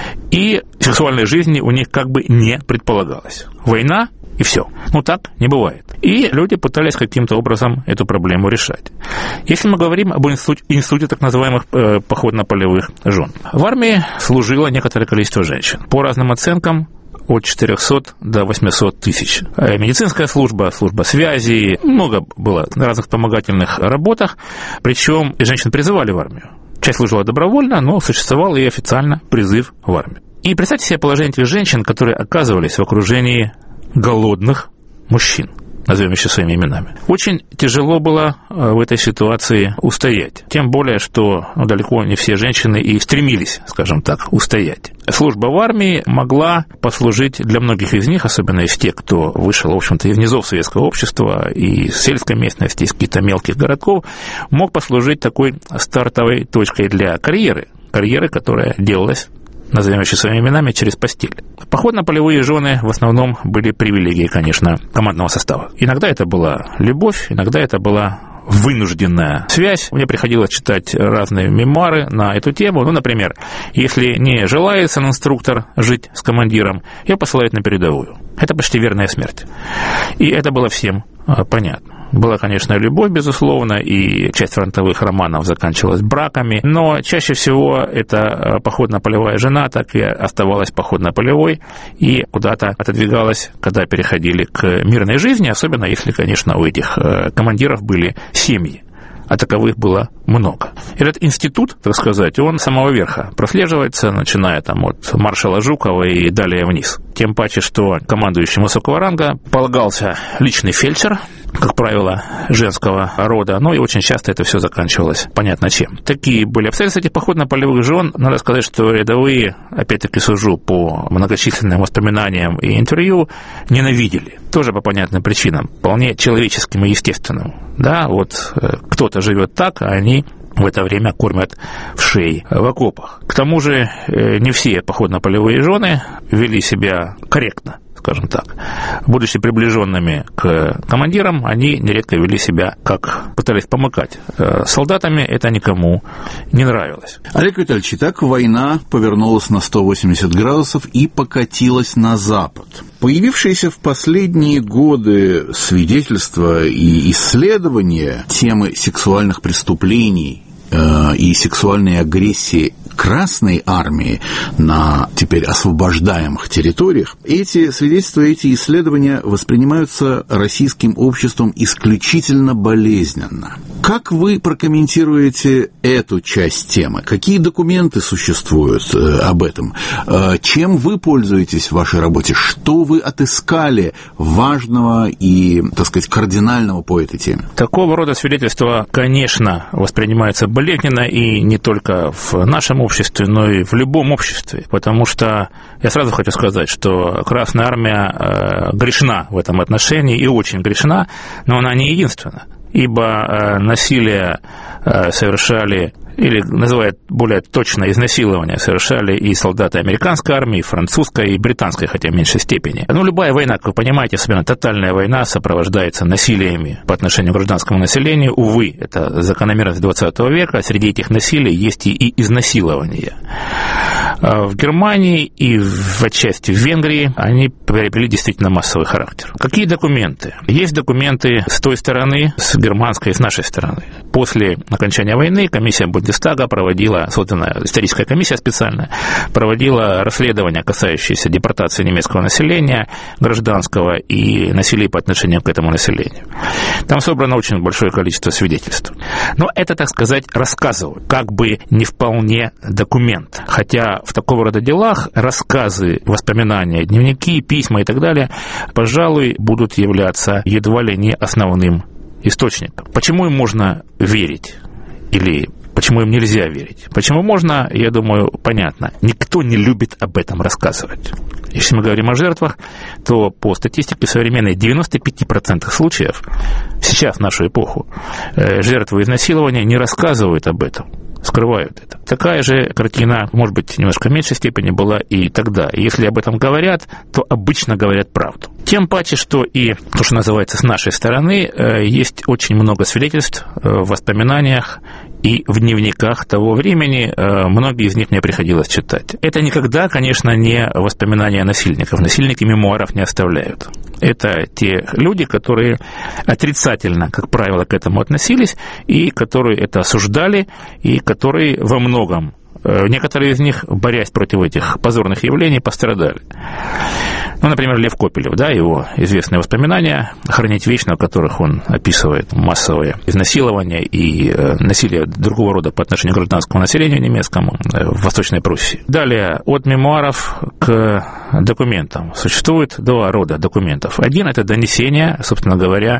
Speaker 3: и сексуальной жизни у них как бы не предполагалось. Война и все. Ну так не бывает. И люди пытались каким-то образом эту проблему решать. Если мы говорим об институте, институте так называемых э, походно-полевых жен, в армии служило некоторое количество женщин. По разным оценкам, от четырехсот до восьмисот тысяч. Медицинская служба, служба связи, много было на разных вспомогательных работах, причем женщин призывали в армию. Часть служила добровольно, но существовал и официально призыв в армию. И представьте себе положение этих женщин, которые оказывались в окружении голодных мужчин, назовем еще своими именами. Очень тяжело было в этой ситуации устоять. Тем более, что ну, далеко не все женщины и стремились, скажем так, устоять. Служба в армии могла послужить для многих из них, особенно из тех, кто вышел, в общем-то, из низов советского общества, и из сельской местности, из каких-то мелких городков, мог послужить такой стартовой точкой для карьеры. Карьеры, которая делалась, назовем еще своими именами, через постель. Походно-полевые жены в основном были привилегией, конечно, командного состава. Иногда это была любовь, иногда это была вынужденная связь. Мне приходилось читать разные мемуары на эту тему. Ну, например, если не желает инструктор жить с командиром, ее посылают на передовую. Это почти верная смерть. И это было всем понятно. Была, конечно, любовь, безусловно, и часть фронтовых романов заканчивалась браками, но чаще всего эта походно-полевая жена так и оставалась походно-полевой и куда-то отодвигалась, когда переходили к мирной жизни, особенно если, конечно, у этих командиров были семьи. А таковых было много. Этот институт, так сказать, он с самого верха прослеживается, начиная там от маршала Жукова и далее вниз. Тем паче, что командующему высокого ранга полагался личный фельдшер, как правило, женского рода, но и очень часто это все заканчивалось понятно чем. Такие были обстоятельства этих походно-полевых жен. Надо сказать, что рядовые, опять-таки сужу по многочисленным воспоминаниям и интервью, ненавидели. Тоже по понятным причинам, вполне человеческим и естественным. Да, вот кто-то живет так, а они в это время кормят в шее в окопах. К тому же не все походно-полевые жены вели себя корректно, скажем так. Будучи приближенными к командирам, они нередко вели себя, как пытались помыкать солдатами, это никому не нравилось.
Speaker 1: Олег Витальевич, так война повернулась на сто восемьдесят градусов и покатилась на запад. Появившиеся в последние годы свидетельства и исследования темы сексуальных преступлений э, и сексуальной агрессии Красной армии на теперь освобождаемых территориях, эти свидетельства, эти исследования воспринимаются российским обществом исключительно болезненно. Как вы прокомментируете эту часть темы? Какие документы существуют э, об этом? Э, чем вы пользуетесь в вашей работе? Что вы отыскали важного и, так сказать, кардинального по этой теме?
Speaker 3: Такого рода свидетельства, конечно, воспринимаются болезненно, и не только в нашем обществе, но и в любом обществе, потому что я сразу хочу сказать, что Красная армия э, грешна в этом отношении, и очень грешна, но она не единственная. Ибо э, насилие э, совершали, или называют более точно изнасилование, совершали и солдаты американской армии, и французской, и британской, хотя в меньшей степени. Ну, любая война, как вы понимаете, особенно тотальная война, сопровождается насилиями по отношению к гражданскому населению. Увы, это закономерность двадцатого века, среди этих насилий есть и изнасилования. В Германии и в отчасти в Венгрии они приобрели действительно массовый характер. Какие документы? Есть документы с той стороны, с германской и с нашей стороны. После окончания войны комиссия Бундестага проводила, созданная историческая комиссия специальная, проводила расследование, касающееся депортации немецкого населения, гражданского и насилия по отношению к этому населению. Там собрано очень большое количество свидетельств. Но это, так сказать, рассказывают, как бы не вполне документ. Хотя в такого рода делах рассказы, воспоминания, дневники, письма и так далее, пожалуй, будут являться едва ли не основным источником. Почему им можно верить? Или почему им нельзя верить? Почему можно, я думаю, понятно. Никто не любит об этом рассказывать. Если мы говорим о жертвах, то по статистике современной девяносто пять процентов случаев, сейчас, в нашу эпоху, жертвы изнасилования не рассказывают об этом, скрывают это. Такая же картина, может быть, немножко в меньшей степени была и тогда. Если об этом говорят, то обычно говорят правду. Тем паче, что и то, что называется, с нашей стороны, есть очень много свидетельств в воспоминаниях и в дневниках того времени, многие из них мне приходилось читать. Это никогда, конечно, не воспоминания насильников. Насильники мемуаров не оставляют. Это те люди, которые отрицательно, как правило, к этому относились, и которые это осуждали, и которые во многом, некоторые из них, борясь против этих позорных явлений, пострадали. Ну, например, Лев Копелев, да, его известные воспоминания «Хранить вечно», в которых он описывает массовые изнасилования и насилие другого рода по отношению к гражданскому населению немецкому в Восточной Пруссии. Далее, от мемуаров к документам. Существует два рода документов. Один – это донесения, собственно говоря,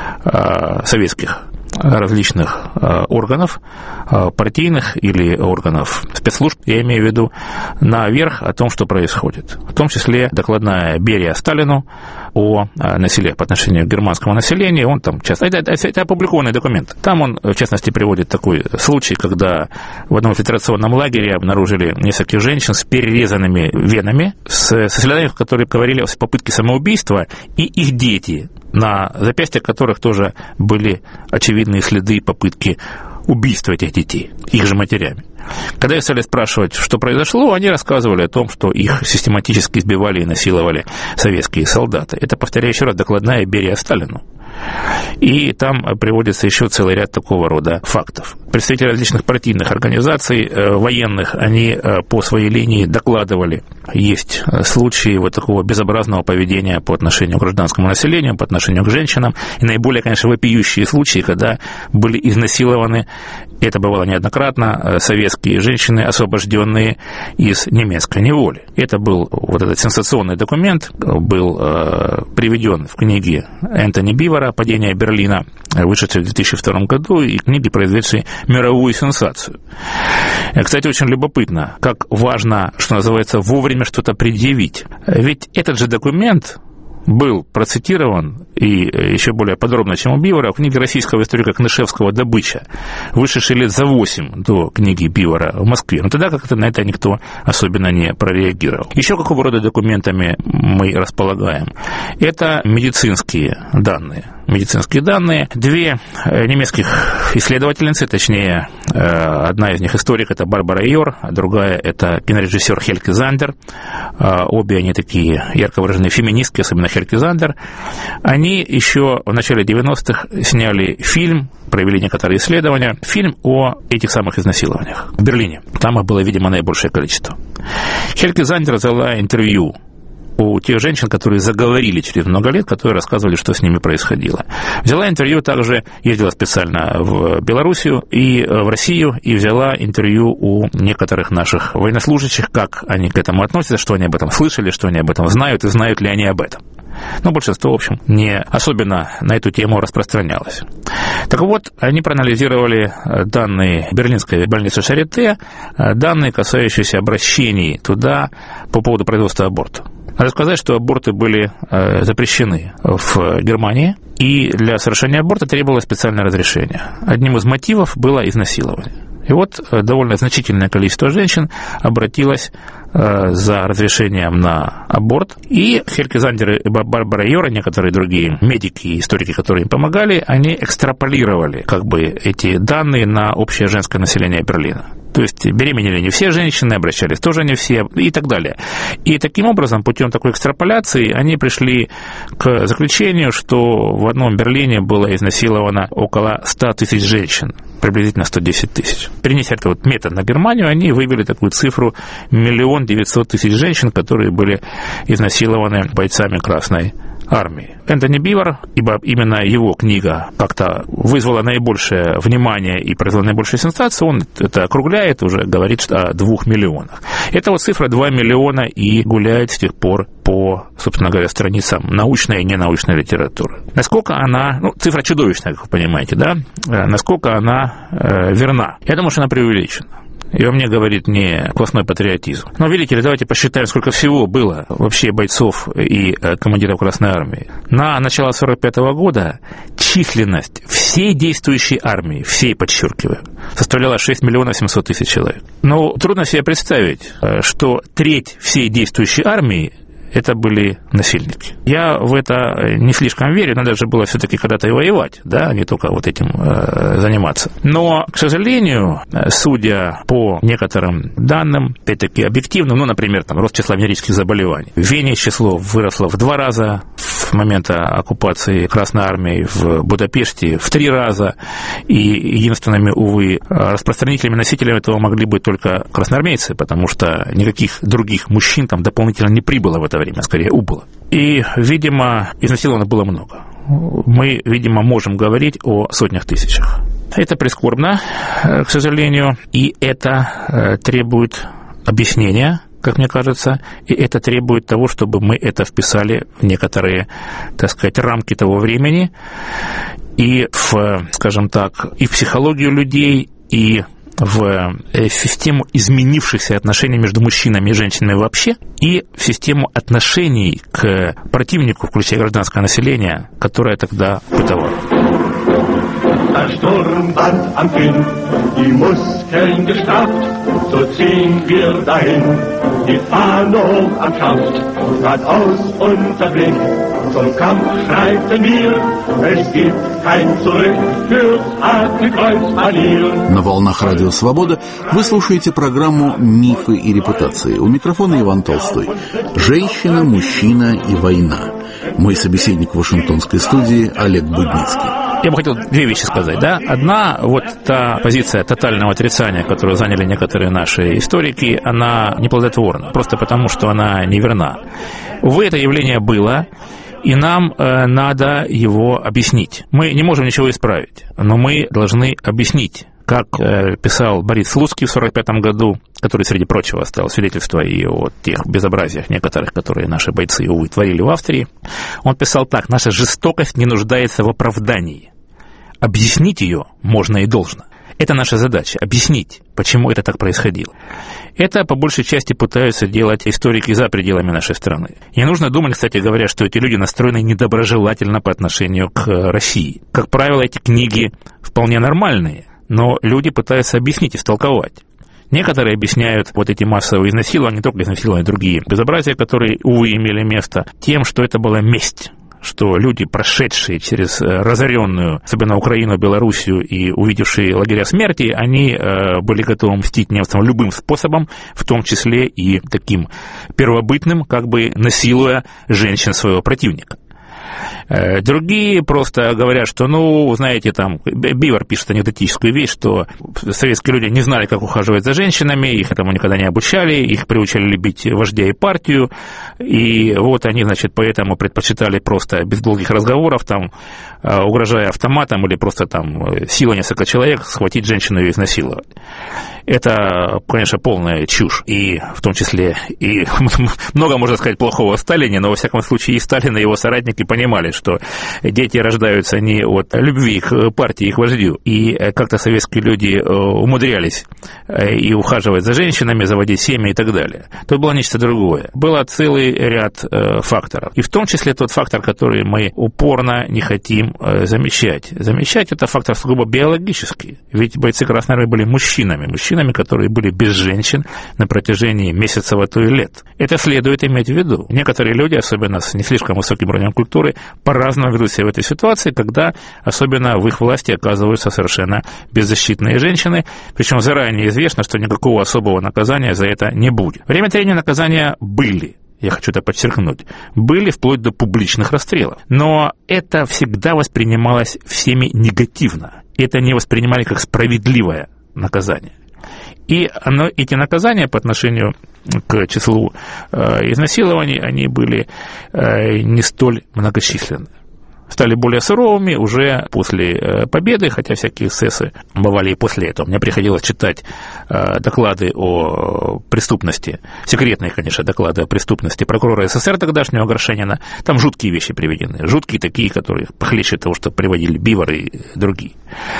Speaker 3: советских различных органов, партийных или органов спецслужб, я имею в виду, наверх о том, что происходит. В том числе докладная Берия Сталину о насилии по отношению к германскому населению. Он там, часто, это, это, это опубликованный документ. Там он, в частности, приводит такой случай, когда в одном фильтрационном лагере обнаружили нескольких женщин с перерезанными венами, с, со следами, которые говорили о попытке самоубийства, и их дети, на запястьях которых тоже были очевидные следы попытки убийства этих детей, их же матерями. Когда их стали спрашивать, что произошло, они рассказывали о том, что их систематически избивали и насиловали советские солдаты. Это, повторяю еще раз, докладная Берия Сталину. И там приводится еще целый ряд такого рода фактов. Представители различных партийных организаций, военных, они по своей линии докладывали. Есть случаи вот такого безобразного поведения по отношению к гражданскому населению, по отношению к женщинам. И наиболее, конечно, вопиющие случаи, когда были изнасилованы, это бывало неоднократно, советские женщины, освобожденные из немецкой неволи. Это был вот этот сенсационный документ, был приведен в книге Энтони Бивера «Падение Берлина», вышедшей в две тысячи втором году, и книги, произведшей мировую сенсацию. Кстати, очень любопытно, как важно, что называется, вовремя что-то предъявить. Ведь этот же документ был процитирован, и еще более подробно, чем у Бивера, в книге российского историка Кнышевского «Добыча», вышедшей лет за восемь до книги Бивера в Москве. Но тогда как-то на это никто особенно не прореагировал. Еще какого рода документами мы располагаем? Это медицинские данные. Медицинские данные. Две немецких исследовательницы, точнее, одна из них историк, это Барбара Йор, а другая это кинорежиссер Хельке Зандер. Обе они такие ярко выраженные феминистки, особенно Хельке Зандер. Они еще в начале девяностых сняли фильм, провели некоторые исследования, фильм о этих самых изнасилованиях в Берлине. Там их было, видимо, наибольшее количество. Хельке Зандер взяла интервью у тех женщин, которые заговорили через много лет, которые рассказывали, что с ними происходило. Взяла интервью также, ездила специально в Белоруссию и в Россию, и взяла интервью у некоторых наших военнослужащих, как они к этому относятся, что они об этом слышали, что они об этом знают, и знают ли они об этом. Но большинство, в общем, не особенно на эту тему распространялось. Так вот, они проанализировали данные Берлинской больницы Шарите, данные, касающиеся обращений туда по поводу производства аборта. Надо сказать, что аборты были э, запрещены в Германии, и для совершения аборта требовалось специальное разрешение. Одним из мотивов было изнасилование. И вот э, довольно значительное количество женщин обратилось э, за разрешением на аборт, и Хельке Зандер и Барбара Йор, некоторые другие медики и историки, которые им помогали, они экстраполировали как бы эти данные на общее женское население Берлина. То есть беременели не все женщины, обращались тоже не все и так далее. И таким образом, путем такой экстраполяции, они пришли к заключению, что в одном Берлине было изнасиловано около ста тысяч женщин, приблизительно сто десять тысяч. Перенеся этот вот метод на Германию, они вывели такую цифру миллион девятьсот тысяч женщин, которые были изнасилованы бойцами Красной армии. Энтони Бивер, ибо именно его книга как-то вызвала наибольшее внимание и произвела наибольшую сенсацию, он это округляет, уже говорит о двух миллионах. Эта вот цифра два миллиона и гуляет с тех пор по, собственно говоря, страницам научной и ненаучной литературы. Насколько она, ну, цифра чудовищная, как вы понимаете, да, насколько она э, верна? Я думаю, что она преувеличена. И во мне говорит не классной патриотизм. Но, видите ли, давайте посчитаем, сколько всего было вообще бойцов и командиров Красной армии. На начало сорок пятого года численность всей действующей армии, всей, подчеркиваю, составляла шесть миллионов семьсот тысяч человек. Но трудно себе представить, что треть всей действующей армии это были насильники. Я в это не слишком верю, надо же было все-таки когда-то и воевать, да, а не только вот этим э, заниматься. Но, к сожалению, судя по некоторым данным, опять-таки объективным, ну, например, там, рост числа венерических заболеваний. В Вене число выросло в два раза с момента оккупации Красной армии, в Будапеште в три раза, и единственными, увы, распространителями, носителями этого могли быть только красноармейцы, потому что никаких других мужчин там дополнительно не прибыло в это время, скорее убыло. И, видимо, изнасилованных было много. Мы, видимо, можем говорить о сотнях тысячах. Это прискорбно, к сожалению, и это требует объяснения, как мне кажется, и это требует того, чтобы мы это вписали в некоторые, так сказать, рамки того времени, и в, скажем так, и в психологию людей, и в систему изменившихся отношений между мужчинами и женщинами вообще, и в систему отношений к противнику, включая гражданское население, которое тогда бытовало.
Speaker 4: Der Sturmband am Kinn, die Muskeln gestärkt, so ziehen wir dahin, die Fahne hoch am Schaft, geradeaus unser Blick, zum Kampf schreiten wir, es gibt kein Zurück fürs Hakenkreuz Manieren.
Speaker 1: На волнах Радио Свобода вы слушаете программу «Мифы и репутации». У микрофона Иван Толстой. Женщина, мужчина и война. Мой собеседник в Вашингтонской студии Олег Будницкий.
Speaker 3: Я бы хотел две вещи сказать, да. Одна, вот та позиция тотального отрицания, которую заняли некоторые наши историки, она неплодотворна, просто потому, что она неверна. Увы, это явление было, и нам э, надо его объяснить. Мы не можем ничего исправить, но мы должны объяснить, как э, писал Борис Слуцкий в сорок пятом году, который, среди прочего, оставил свидетельство и о тех безобразиях некоторых, которые наши бойцы, увы, творили в Австрии. Он писал так: «Наша жестокость не нуждается в оправдании. Объяснить ее можно и должно. Это наша задача — объяснить, почему это так происходило». Это, по большей части, пытаются делать историки за пределами нашей страны. Не нужно думать, кстати говоря, что эти люди настроены недоброжелательно по отношению к России. Как правило, эти книги вполне нормальные, но люди пытаются объяснить, истолковать. Некоторые объясняют вот эти массовые изнасилования, не только изнасилования, другие безобразия, которые, увы, имели место, тем, что это была месть, что люди, прошедшие через разоренную, особенно Украину, Белоруссию и увидевшие лагеря смерти, они были готовы мстить немцам любым способом, в том числе и таким первобытным, как бы насилуя женщин своего противника. Другие просто говорят, что, ну, знаете, там, Бивер пишет анекдотическую вещь, что советские люди не знали, как ухаживать за женщинами, их этому никогда не обучали, их приучали любить вождя и партию, и вот они, значит, поэтому предпочитали просто без долгих разговоров, там, угрожая автоматом или просто там силой несколько человек, схватить женщину и изнасиловать. Это, конечно, полная чушь, и в том числе и много, можно сказать, плохого о Сталине, но, во всяком случае, и Сталин, и его соратники понимали, что дети рождаются не от любви к партии, их вождю, и как-то советские люди умудрялись и ухаживать за женщинами, заводить семьи и так далее. Тут было нечто другое. Был целый ряд факторов, и в том числе тот фактор, который мы упорно не хотим замечать. Замечать это фактор сугубо биологический, ведь бойцы Красной армии были мужчинами, мужчинами, которые были без женщин на протяжении месяцев, а то и лет. Это следует иметь в виду. Некоторые люди, особенно с не слишком высоким уровнем культуры, по-разному ведут себя в этой ситуации, когда особенно в их власти оказываются совершенно беззащитные женщины, причем заранее известно, что никакого особого наказания за это не будет. Время от времени наказания были. Я хочу это подчеркнуть, были вплоть до публичных расстрелов. Но это всегда воспринималось всеми негативно. Это не воспринимали как справедливое наказание. И оно, эти наказания по отношению к числу э, изнасилований, они были э, не столь многочисленны. Стали более суровыми уже после победы, хотя всякие эксцессы бывали и после этого. Мне приходилось читать э, доклады о преступности, секретные, конечно, доклады о преступности прокурора СССР тогдашнего Горшенина. Там жуткие вещи приведены, жуткие такие, которые похлеще того, что приводили Бивер и другие.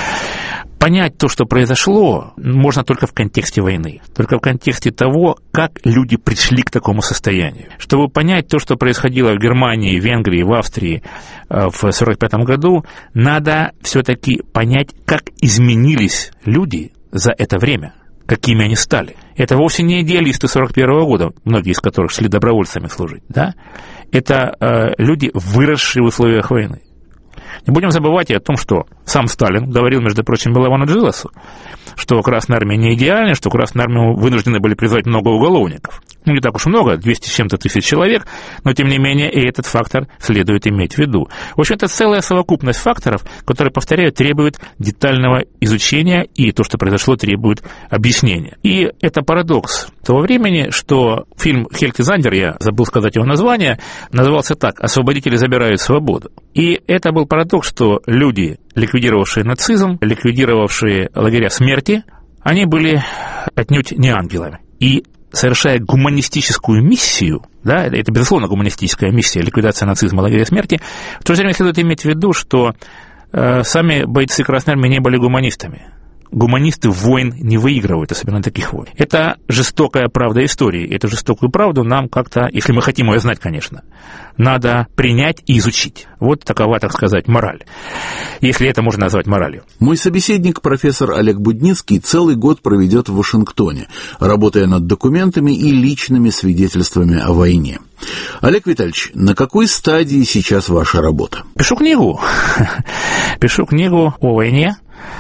Speaker 3: Понять то, что произошло, можно только в контексте войны, только в контексте того, как люди пришли к такому состоянию. Чтобы понять то, что происходило в Германии, в Венгрии, в Австрии в сорок пятом году, надо все-таки понять, как изменились люди за это время, какими они стали. Это вовсе не идеалисты сорок первого года, многие из которых шли добровольцами служить, да? Это э, люди, выросшие в условиях войны. Не будем забывать и о том, что сам Сталин говорил, между прочим, Миловану Джиласу, что Красная Армия не идеальна, что Красную Армию вынуждены были призвать много уголовников. Ну, не так уж много, двести с чем-то тысяч человек, но, тем не менее, и этот фактор следует иметь в виду. В общем, это целая совокупность факторов, которые, повторяю, требуют детального изучения, и то, что произошло, требует объяснения. И это парадокс того времени, что фильм Хельги Зандер, я забыл сказать его название, назывался так «Освободители забирают свободу». И это был парадокс, что люди, ликвидировавшие нацизм, ликвидировавшие лагеря смерти, они были отнюдь не ангелами. И совершая гуманистическую миссию, да, это, безусловно, гуманистическая миссия, ликвидация нацизма, лагеря смерти, в то же время следует иметь в виду, что э, сами бойцы Красной Армии не были гуманистами. Гуманисты войн не выигрывают, особенно таких войн. Это жестокая правда истории. Эту жестокую правду нам как-то, если мы хотим ее знать, конечно, надо принять и изучить. Вот такова, так сказать, мораль. Если это можно назвать моралью.
Speaker 1: Мой собеседник, профессор Олег Будницкий, целый год проведет в Вашингтоне, работая над документами и личными свидетельствами о войне. Олег Витальевич, на какой стадии сейчас ваша работа?
Speaker 3: Пишу книгу. Пишу книгу о войне.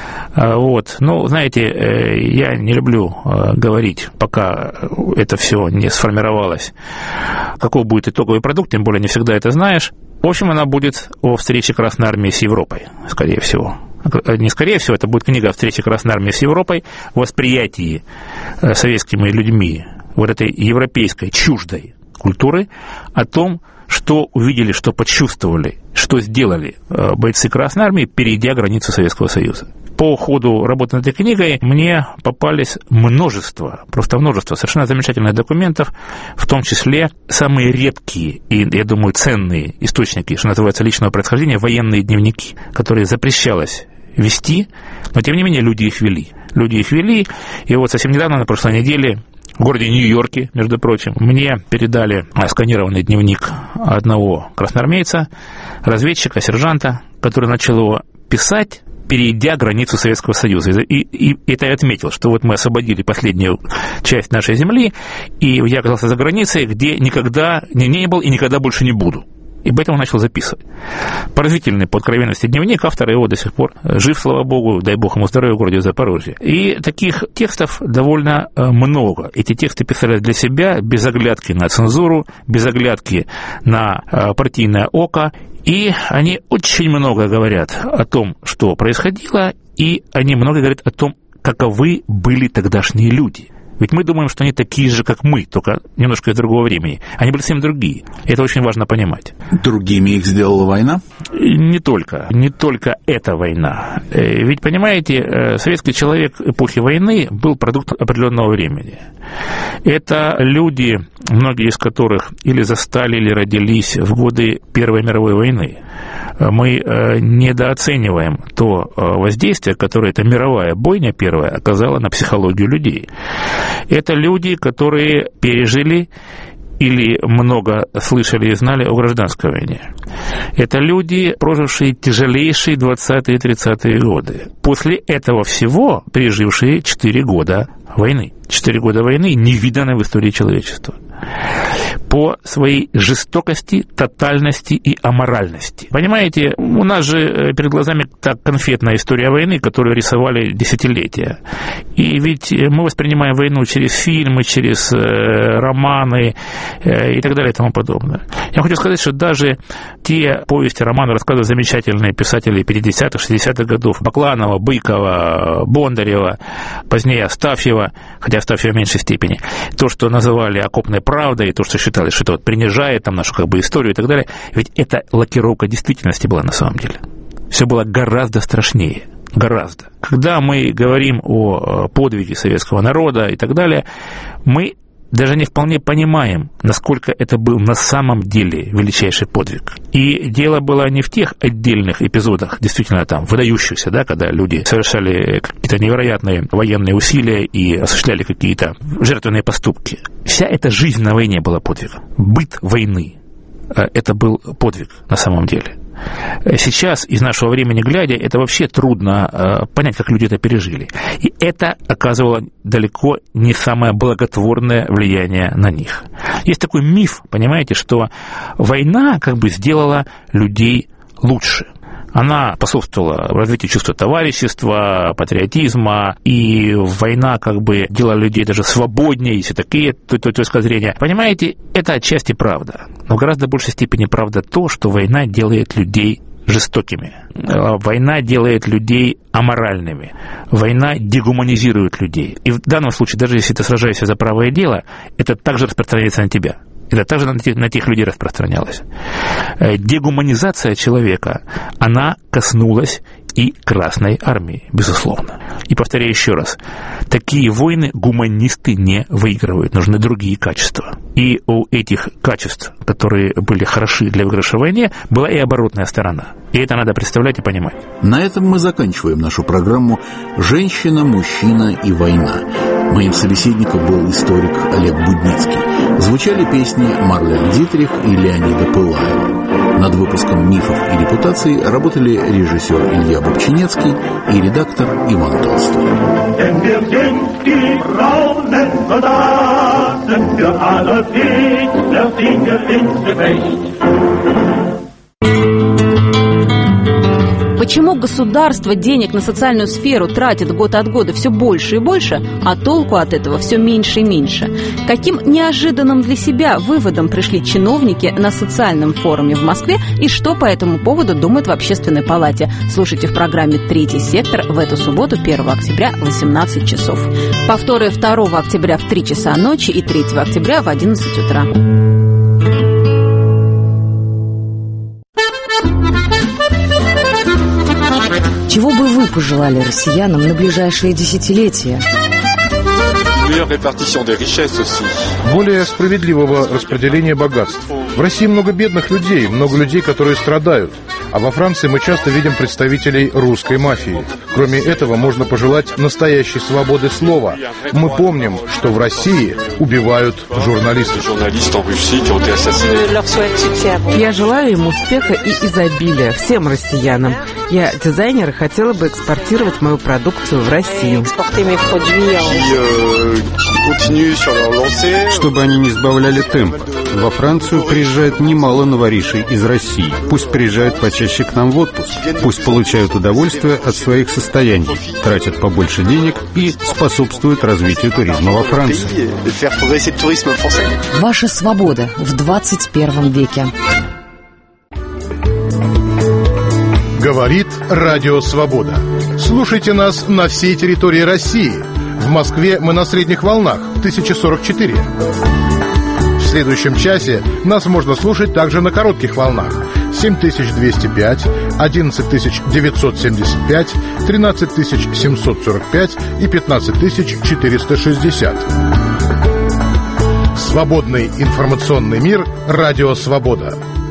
Speaker 3: Вот. Ну, знаете, я не люблю говорить, пока это все не сформировалось, какой будет итоговый продукт, тем более не всегда это знаешь. В общем, она будет о встрече Красной Армии с Европой, скорее всего. Не скорее всего, это будет книга о встрече Красной Армии с Европой, восприятии советскими людьми вот этой европейской чуждой культуры, о том, что увидели, что почувствовали, что сделали бойцы Красной Армии, перейдя границу Советского Союза. По ходу работы над этой книгой мне попались множество, просто множество совершенно замечательных документов, в том числе самые редкие и, я думаю, ценные источники, что называется, личного происхождения, военные дневники, которые запрещалось вести, но, тем не менее, люди их вели. Люди их вели, и вот совсем недавно, на прошлой неделе, в городе Нью-Йорке, между прочим, мне передали сканированный дневник одного красноармейца, разведчика, сержанта, который начал его писать, перейдя границу Советского Союза. И, и, и это я отметил, что вот мы освободили последнюю часть нашей земли, и я оказался за границей, где никогда не, не был и никогда больше не буду. И поэтому начал записывать. Поразительный по откровенности дневник, автор его до сих пор жив, слава богу, дай бог ему здоровья в городе Запорожье. И таких текстов довольно много. Эти тексты писали для себя, без оглядки на цензуру, без оглядки на партийное око. И они очень много говорят о том, что происходило, и они много говорят о том, каковы были тогдашние люди. Ведь мы думаем, что они такие же, как мы, только немножко из другого времени. Они были совсем другие. Это очень важно понимать.
Speaker 1: Другими их сделала война?
Speaker 3: Не только. Не только эта война. Ведь, понимаете, советский человек эпохи войны был продукт определенного времени. Это люди, многие из которых или застали, или родились в годы Первой мировой войны. Мы недооцениваем то воздействие, которое эта мировая бойня первая оказала на психологию людей. Это люди, которые пережили или много слышали и знали о гражданской войне. Это люди, прожившие тяжелейшие двадцатые и тридцатые годы. После этого всего пережившие четыре года войны. Четыре года войны, невиданной в истории человечества. по своей жестокости, тотальности и аморальности. Понимаете, у нас же перед глазами так конфетная история войны, которую рисовали десятилетия. И ведь мы воспринимаем войну через фильмы, через э, романы э, и так далее и тому подобное. Я хочу сказать, что даже те повести, романы, рассказы замечательные писателей пятидесятых, шестидесятых годов, Бакланова, Быкова, Бондарева, позднее Астафьева, хотя Астафьева в меньшей степени, то, что называли окопной правдой, и то, что считали, что это вот принижает там нашу как бы историю и так далее, ведь это лакировка действительности была на самом деле. Все было гораздо страшнее. Гораздо. Когда мы говорим о подвиге советского народа и так далее, мы даже не вполне понимаем, насколько это был на самом деле величайший подвиг. И дело было не в тех отдельных эпизодах, действительно там выдающихся, да, когда люди совершали какие-то невероятные военные усилия и осуществляли какие-то жертвенные поступки. Вся эта жизнь на войне была подвигом. Быт войны – это был подвиг на самом деле. Сейчас, из нашего времени глядя, это вообще трудно э, понять, как люди это пережили. И это оказывало далеко не самое благотворное влияние на них. Есть такой миф, понимаете, что война как бы сделала людей лучше. Она способствовала развитию чувства товарищества, патриотизма, и война как бы делала людей даже свободнее, если такие точки зрения. Понимаете, это отчасти правда, но в гораздо большей степени правда то, что война делает людей жестокими. Война делает людей аморальными. Война дегуманизирует людей. И в данном случае, даже если ты сражаешься за правое дело, это также распространяется на тебя. Это также на тех, на тех людей распространялось. Дегуманизация человека, она коснулась и Красной Армии, безусловно. И повторяю еще раз, такие войны гуманисты не выигрывают, нужны другие качества. И у этих качеств, которые были хороши для выигрыша в войне, была и оборотная сторона. И это надо представлять и понимать.
Speaker 1: На этом мы заканчиваем нашу программу «Женщина, мужчина и война». Моим собеседником был историк Олег Будницкий. Звучали песни Марлен Дитрих и Леонида Пылаева. Над выпуском «Мифов и репутаций» работали режиссер Илья Бобчинецкий и редактор Иван Толстой.
Speaker 5: Почему государство денег на социальную сферу тратит год от года все больше и больше, а толку от этого все меньше и меньше? Каким неожиданным для себя выводом пришли чиновники на социальном форуме в Москве и что по этому поводу думают в Общественной палате? Слушайте в программе «Третий сектор» в эту субботу, первого октября, в восемнадцать часов. Повторы второго октября в три часа ночи и третьего октября в одиннадцать утра.
Speaker 6: Чего бы вы пожелали россиянам на ближайшие десятилетия?
Speaker 9: Более справедливого распределения богатств. В России много бедных людей, много людей, которые страдают. А во Франции мы часто видим представителей русской мафии. Кроме этого, можно пожелать настоящей свободы слова. Мы помним, что в России убивают журналистов.
Speaker 10: Я желаю им успеха и изобилия всем россиянам. Я дизайнер и хотела бы экспортировать мою продукцию в Россию.
Speaker 11: Чтобы они не сбавляли темп. Во Францию приезжает немало новоришей из России. Пусть приезжают почаще к нам в отпуск. Пусть получают удовольствие от своих состояний, тратят побольше денег и способствуют развитию туризма во Франции.
Speaker 6: Ваша свобода в двадцать первом веке.
Speaker 9: Говорит Радио Свобода. Слушайте нас на всей территории России. В Москве мы на средних волнах тысяча сорок четыре. В следующем часе нас можно слушать также на коротких волнах семь тысяч двести пять, одиннадцать тысяч девятьсот семьдесят пять, тринадцать тысяч семьсот сорок пять и пятнадцать тысяч четыреста шестьдесят. Свободный информационный мир. Радио Свобода.